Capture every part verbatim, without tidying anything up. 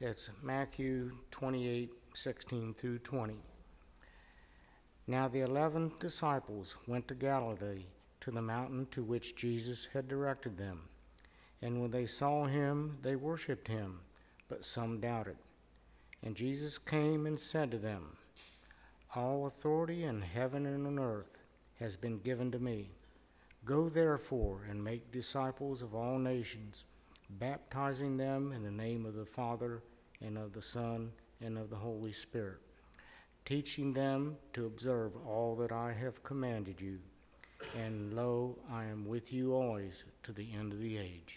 It's Matthew twenty-eight, sixteen through twenty. Now the eleven disciples went to Galilee, to the mountain to which Jesus had directed them. And when they saw him, they worshipped him, but some doubted. And Jesus came and said to them, All authority in heaven and on earth has been given to me. Go therefore and make disciples of all nations, baptizing them in the name of the Father and of the Son and of the Holy Spirit, teaching them to observe all that I have commanded you. And lo, I am with you always to the end of the age.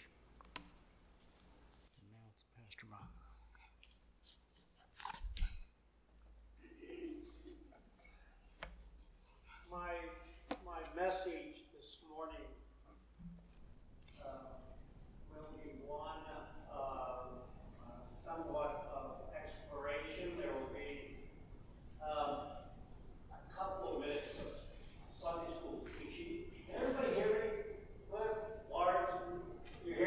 And now it's Pastor Bob. My, my message this morning uh, will be one of uh, somewhat of exploration. There will be um, a couple of minutes of Sunday school teaching. Can everybody hear me? Cliff, Lawrence, you hear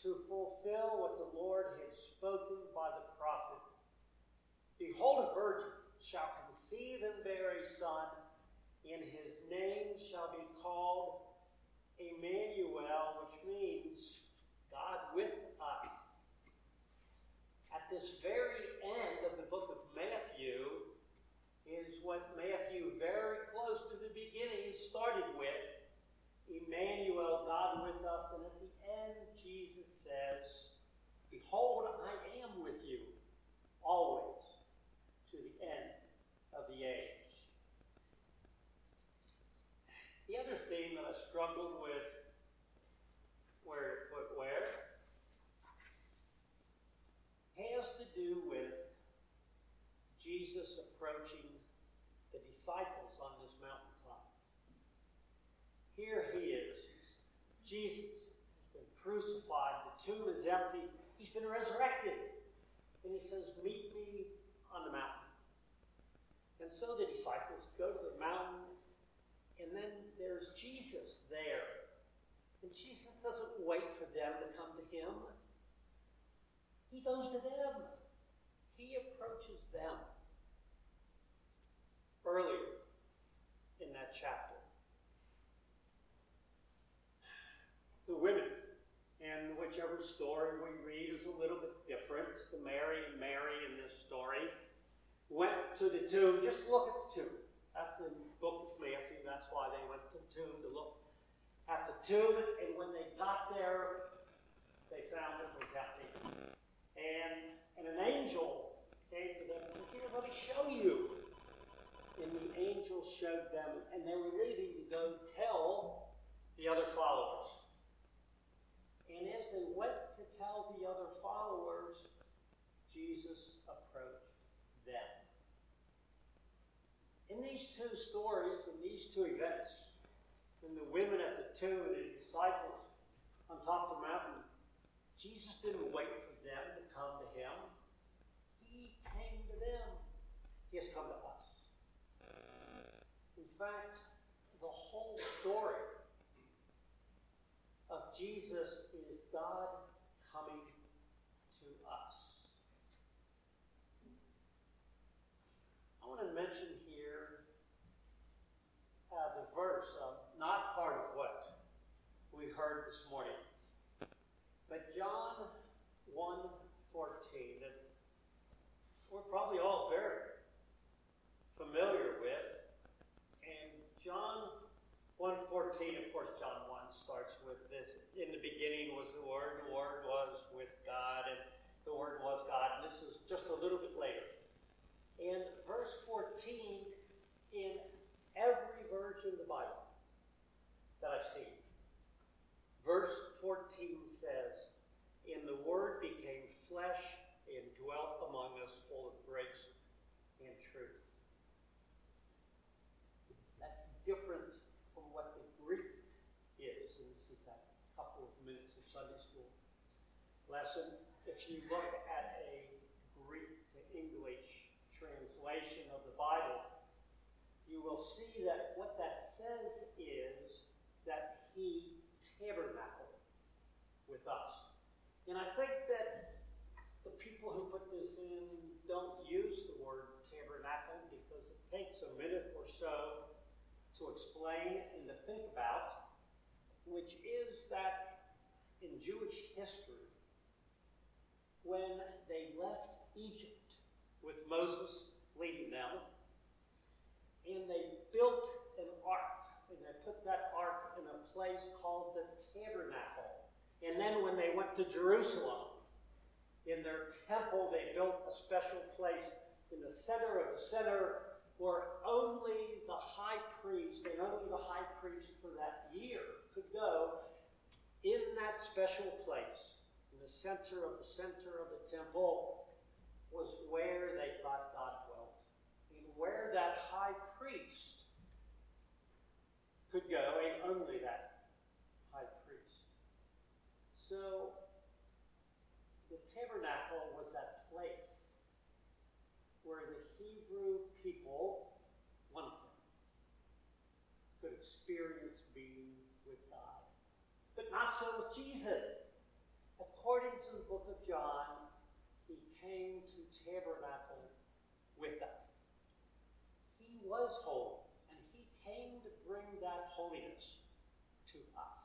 to fulfill what the Lord had spoken by the prophet. Behold, a virgin shall conceive and bear a son, and his name shall be called Emmanuel, which means God with us. At this very end of the book of Matthew is what Matthew, very close to the beginning, started with. Emmanuel, God with us. And at the end, Jesus says, behold, I am with you always to the end of the age. The other theme that I struggled with, where to put where, has to do with Jesus approaching the disciples on this mountaintop. Here he is. Jesus has been crucified. The tomb is empty. He's been resurrected. And he says, meet me on the mountain. And so the disciples go to the mountain, and then there's Jesus there. And Jesus doesn't wait for them to come to him. He goes to them. He approaches them. Earlier in that chapter, the women, and whichever story we read is a little bit different. The Mary and Mary in this story went to the tomb just to look at the tomb. That's in the book of Matthew. That's why they went to the tomb, to look at the tomb. And when they got there, they found it was empty. And, and an angel came to them and said, here, let me show you. And the angel showed them, and they were leaving to go tell the other followers. And as they went to tell the other followers, Jesus approached them. In these two stories, in these two events, in the women at the tomb and the disciples on top of the mountain, Jesus didn't wait for them to come to him. He came to them. He has come to us. In fact, the whole story of Jesus is God coming to us. I want to mention here uh, the verse, uh, not part of what we heard this morning, but John one fourteen, that we're probably all very familiar with. And John one fourteen, of course, John one starts with this. In the beginning was the Word, the Word was with God, and the Word was God. And this is just a little bit later. And verse fourteen, in every version of the Bible that I've seen, verse fourteen says, and the Word became flesh and dwelt among us, full of grace and truth. That's different from what the Greek is. And this is that couple of minutes of Sunday school lesson. If you look at a Greek to English translation of the Bible, you will see that what that says is that he tabernacled with us. And I think that the people who put this in don't use the word tabernacle because it takes a minute or so to explain and to think about, which is that in Jewish history, when they left Egypt with Moses leading them, and they built an ark, and they put that ark in a place called the tabernacle. And then when they went to Jerusalem, in their temple, they built a special place in the center of the center where only the high priest, and only the high priest for that year, could go. In that special place, in the center of the center of the temple, was where they thought God dwelt. And where that high priest could go, and only that high priest. So, the tabernacle was that place where the Hebrew people, one of them, could experience being with God. But not so with Jesus. According he came to tabernacle with us. He was holy, and he came to bring that holiness to us.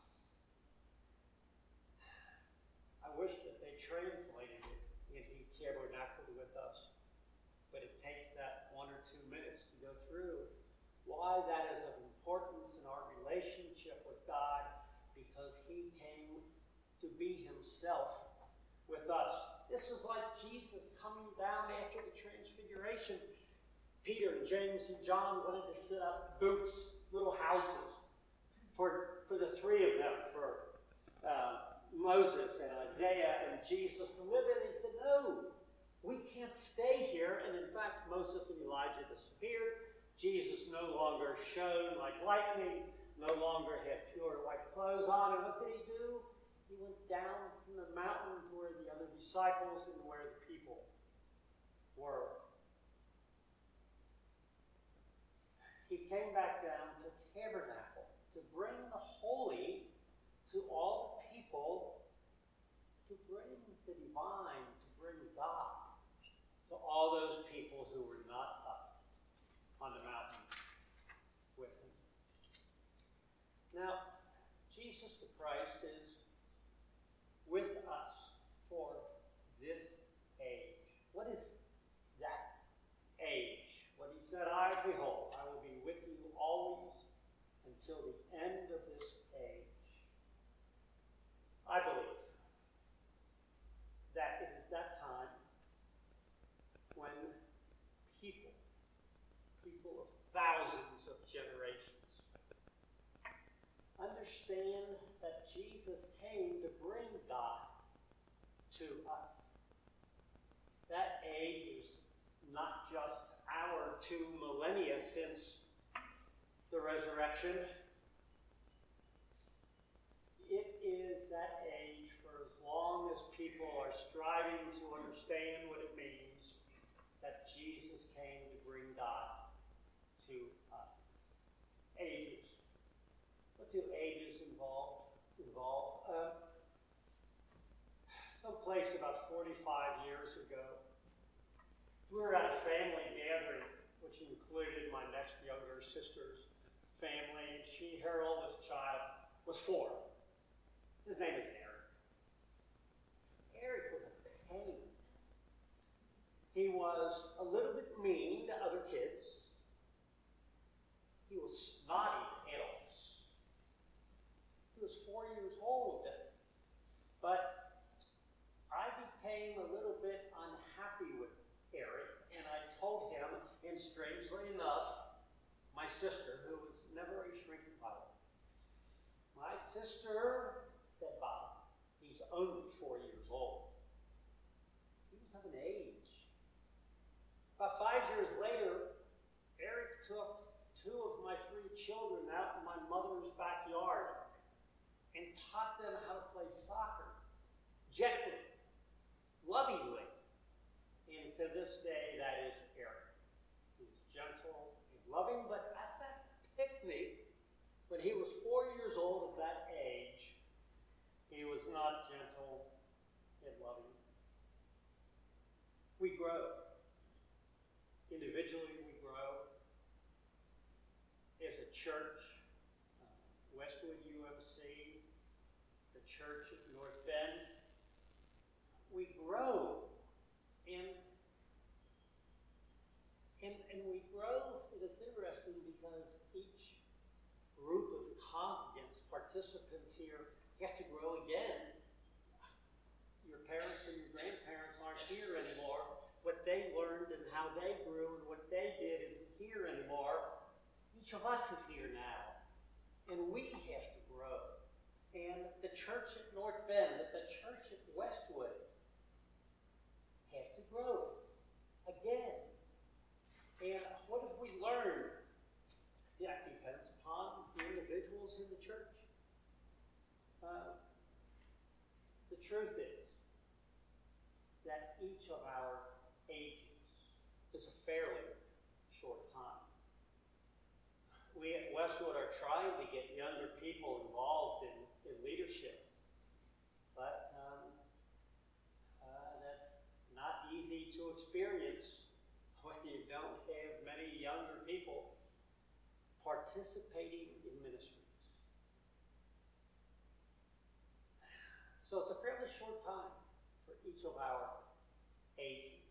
I wish that they translated it in he tabernacled with us, but it takes that one or two minutes to go through why that is of importance in our relationship with God, because he came to be himself with us. This is like Jesus coming down after the transfiguration. Peter and James and John wanted to set up booths, little houses, for, for the three of them, for uh, Moses and Isaiah and Jesus to live in. He said, no, we can't stay here. And in fact, Moses and Elijah disappeared. Jesus no longer shone like lightning, no longer had pure white clothes on. And what did he do? He went down from the mountain to where the other disciples and where the people were. He came back down to tabernacle, to bring the holy to all the people, to bring the divine, to bring God to all those people who were not up on the mountain with him. Now, Jesus the Christ is with us for this age. What is that age? What he said, I behold, I will be with you always until the end of this age. I believe that it is that time when people, people of thousands of generations, understand that Jesus came to bring God to us. That age is not just our two millennia since the resurrection. It is that age for as long as people are striving to understand what it means that Jesus came to bring God to us. Ages. What do ages involve? Involve? Uh, someplace about forty-five years ago, we were at a family gathering, which included my next younger sister's family, and she, her oldest child, was four. His name is Eric. Eric was a pain. He was a little bit mean to other kids. He was snotty to adults. He was four years old then. But I became a little bit unhappy with Eric, and I told him, and strangely enough, my sister, who was never a shrinking violet, my sister said, Bob, he's only four years old. He was of an age. About five years later, Eric took two of my three children out in my mother's backyard and taught them how to play soccer, gently, lovingly. And to this day, that is Eric. He was gentle and loving, but at that picnic, when he was four years old, at that age, he was not gentle and loving. We grow. Individually, we grow. As a church, uh, Westwood U M C, the church at North Bend, we grow. And, and, and we grow, it is interesting because each group of congregants, participants here, have to grow again. Your parents and your grandparents aren't here anymore. What they learned and how they grew and what they did isn't here anymore. Each of us is here now. And we have to grow. And the church at North Bend, the church at Westwood, have to grow again. And what have we learned? That depends upon the individuals in the church. Uh, the truth is that each of our ages is a fairly short time. We at Westwood are trying to get younger people involved in, in leadership, but um, uh, that's not participating in ministries. So it's a fairly short time for each of our ages.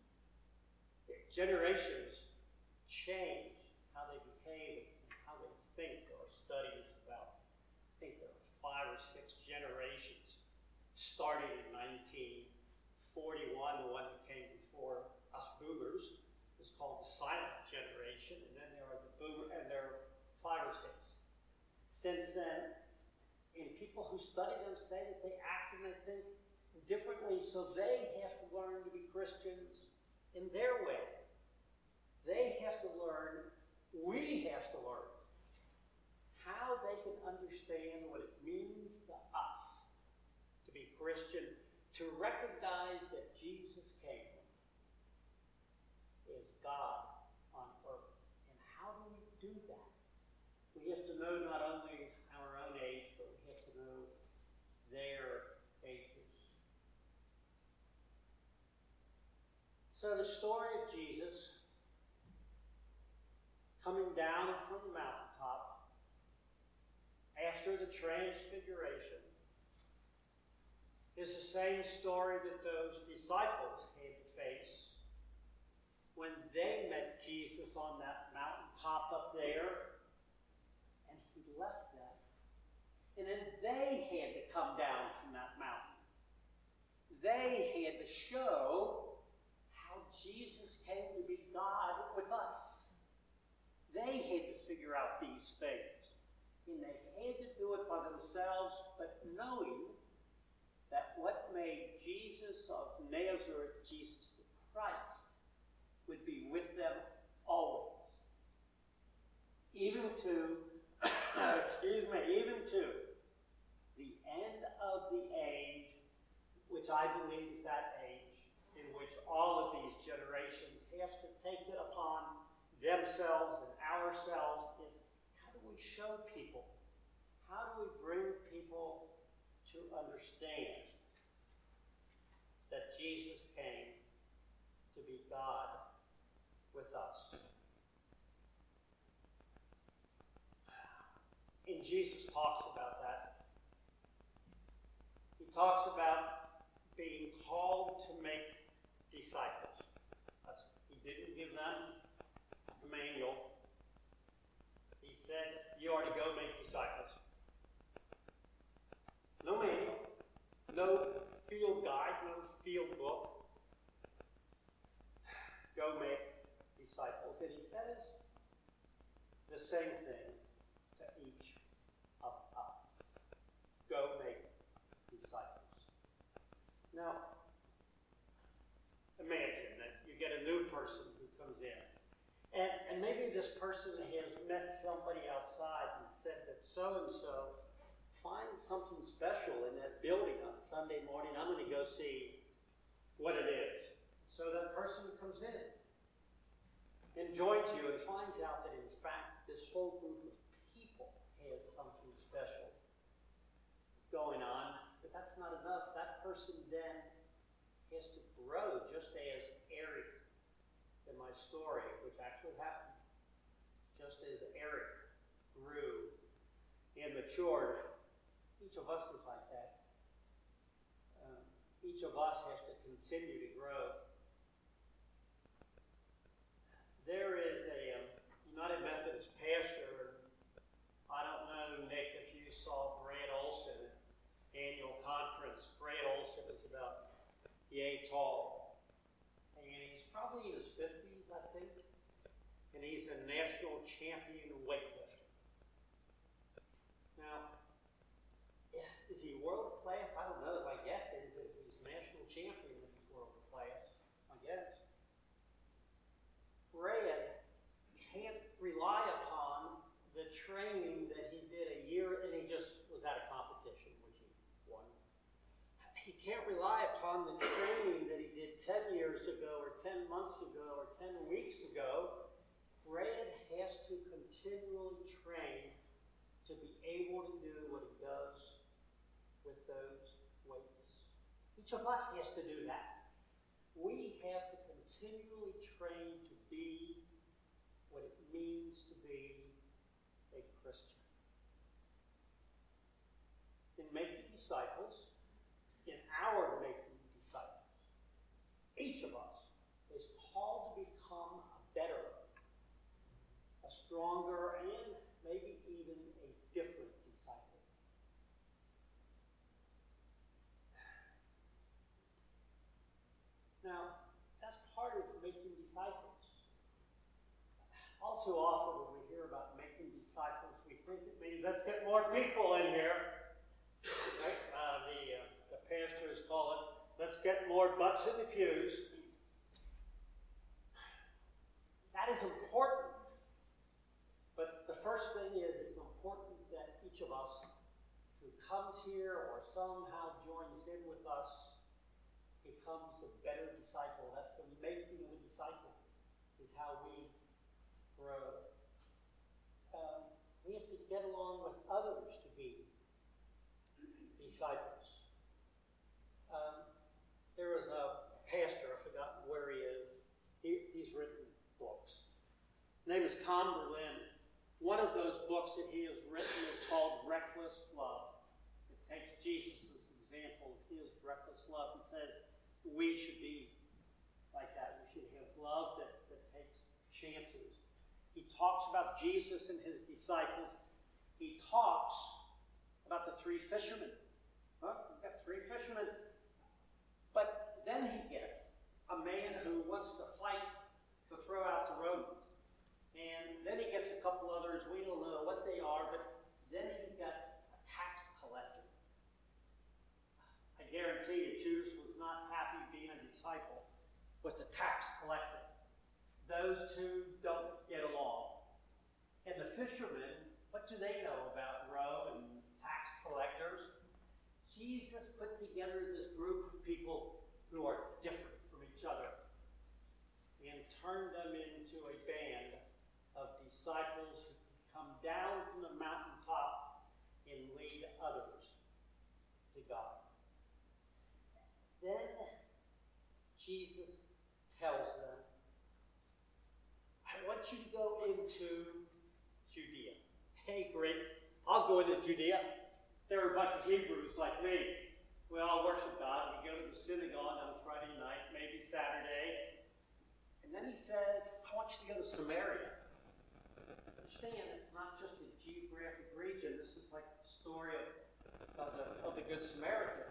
Generations change how they behave and how they think. There are studies about, I think there are five or six generations, starting in nineteen forty-one, the one that came before us boomers is called the silent generation, and then there are the boomer, and there are five or six. Since then, and people who study them say that they act and they think differently, so they have to learn to be Christians in their way. They have to learn, we have to learn, how they can understand what it means to us to be Christian, to recognize that Jesus came as God on earth. And how do we do that? We have to know not only our own age, but we have to know their ages. So the story of Jesus coming down from the mountaintop after the transfiguration is the same story that those disciples had to face when they met Jesus on that mountaintop up there, and he left them. And then they had to come down from that mountain. They had to show how Jesus came to be God with us. They had to figure out these things. And they had to do it by themselves, but knowing that what made Jesus of Nazareth, Jesus the Christ, would be with them always. Even to, excuse me, even to the end of the age, which I believe is that age in which all of these generations have to take it upon themselves and ourselves, is how do we show people? How do we bring people to understand that Jesus came to be God with us? And Jesus talks about that. He talks about being called to make disciples. That's, he didn't give them a manual. He said, you are to go make disciples. No manual, no field guide, no field book. Go make disciples. And he says the same thing to each of us. Go make disciples. Now, imagine that you get a new person who comes in. And, and maybe this person has met somebody outside and said that so-and-so finds something special in that building on Sunday morning. I'm going to go see what it is. So that person comes in and joins you and finds out that, in fact, this whole group of people has something special going on. But that's not enough. That person then has to grow, just as Eric in my story, which actually happened. Just as Eric grew and matured, each of us is like that. Um, each of us has to continue to grow. There is a um, United Methodist pastor. I don't know, Nick, if you saw Brad Olson annual conference. Brad Olson is about yay tall, and he's probably in his fifties, I think, and he's a national champion weightlifter. Now, is he world class? I don't know. My guess is that he's national champion if he's world class. I guess. Brad can't rely upon the training that he did a year, and he just was at a competition, which he won. He can't rely upon the training that he did ten years ago, or ten months ago, or ten weeks ago. Brad has to continually train to be able to do what he does with those weights. Each of us has to do that. We have to continually train to be what it means to be Christian. In making disciples, in our making disciples, each of us is called to become a better, a stronger, and maybe even a different disciple. Now, that's part of making disciples. All too often when we hear about making disciples, we think it means let's get more people in here. Right? Uh, the, uh, the pastors call it, let's get more butts in the pews. That is important. But the first thing is it's important that each of us who comes here or somehow joins in with us becomes a better disciple. That's the making of a disciple, is how we grow. Um, we have to get along with others to be disciples. Um, there was a pastor, I've forgotten where he is. He, he's written books. His name is Tom Berlin. One of those books that he has written is called Reckless Love. It takes Jesus' example of his reckless love and says we should be like that. We should have love that, that takes chances. He talks about Jesus and his disciples. He talks about the three fishermen. Huh? We've got three fishermen. But then he gets a man who wants to fight to throw out the Romans. And then he gets a couple others, we don't know what they are, but then he gets a tax collector. I guarantee you Judas was not happy being a disciple with the tax collector. Those two don't get along. And the fishermen, what do they know about Rome and tax collectors? Jesus put together this group of people who are different from each other and turned them into a band of disciples who come down from the mountaintop and lead others to God. Then Jesus tells them, I want you to go into Judea. Hey, great. I'll go into Judea. There are a bunch of Hebrews like me. We all worship God. We go to the synagogue on Friday night, maybe Saturday. And then he says, I want you to go to Samaria. Understand, it's not just a geographic region. This is like the story of, of, the, of the Good Samaritan.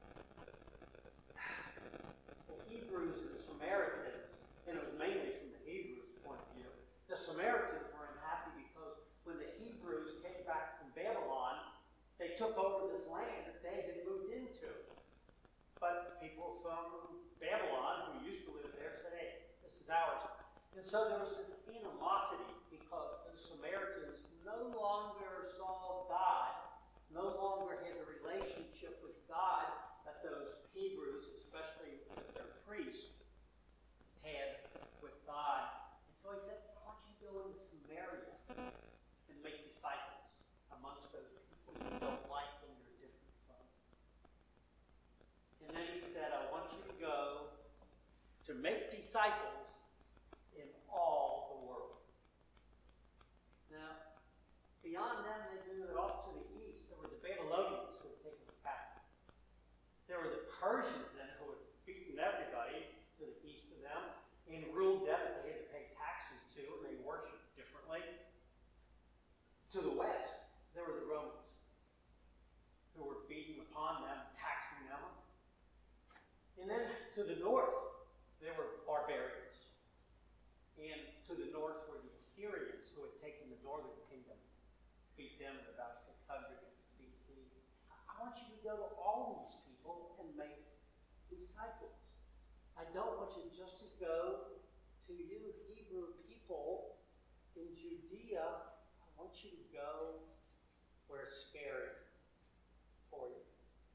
The Hebrews and the Samaritans, and it was mainly from the Hebrews' point of view, the Samaritans were unhappy because when the Hebrews came back from Babylon, they took over this land that they had moved into. But people from Babylon who used to live there said, hey, this is ours. And so there was this animosity because the Samaritans no longer saw God, no longer had a relationship with God that those Hebrews, especially their priests, had with God. And so he said, why don't you go into Samaria and make disciples amongst those people you don't like and you're different from. And then he said, I want you to go to make disciples in all the world. Now, beyond them, they moved off to the east. There were the Babylonians who had taken the captive. There were the Persians then who had beaten everybody to the east of them and ruled them that they had to pay taxes to, and they worshipped differently. To the west, there were the Romans who were beating upon them, taxing them. And then to the north, there were barbarians. And to the north were the Assyrians who had taken the northern kingdom, beat them in about six hundred B C. I want you to go to all these people and make disciples. I don't want you just to go to you Hebrew people in Judea. I want you to go where it's scary for you.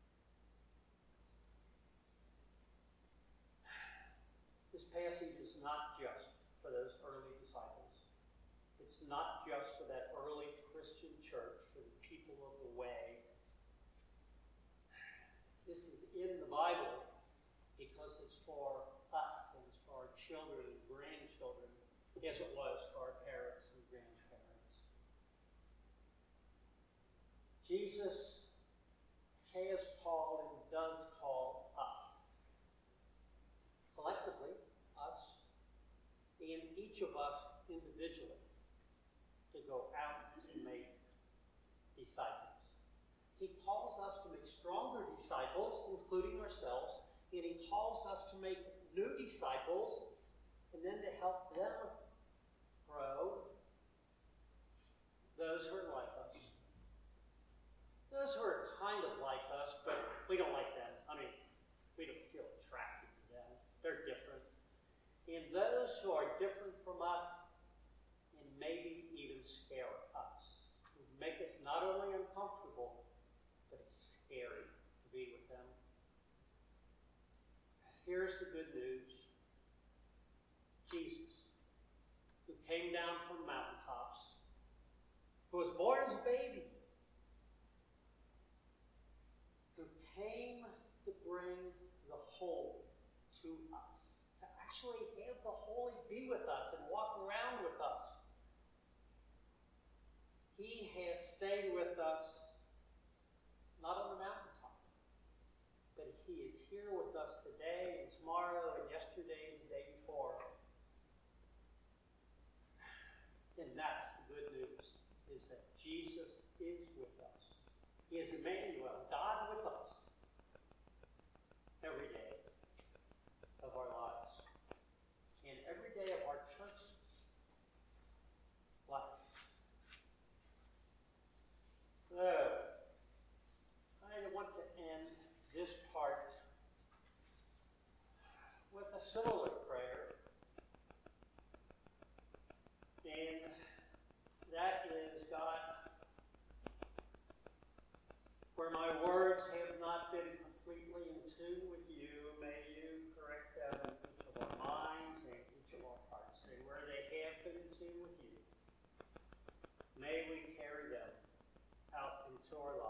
This passage is not just for those early disciples. It's not just for that early Christian church, for the people of the way. This is in the Bible because it's for us and it's for our children and grandchildren, as it was for our parents and grandparents. Jesus has called and does call us, collectively, us, and each of us individually, to go out and make disciples. He calls us to make stronger disciples, including ourselves, and he calls us to make new disciples, and then to help them grow, those who are like us. Those who are kind of like us, but we don't like them. I mean, we don't feel attracted to them. They're different. And those who are different from us, and maybe even scare us, who make us not only uncomfortable, but it's scary to be with them. Here's the good news. Jesus, who came down from mountaintops, who was born as a baby, who came to bring the holy to us, to actually have the holy be with us and walk around with us. He has stayed with us, not on the mountaintop, but he is here with us today and tomorrow and yesterday and the day before. And that's the good news, is that Jesus is with us. He is Emmanuel, God with us, every day of our lives, and every day of our church's life. So, I want to end this part with a similar prayer, and that is, God, where my words have not been completely in tune with you, may you correct them in each of our minds and each of our hearts. And where they have been in tune with you, may we carry them out into our lives.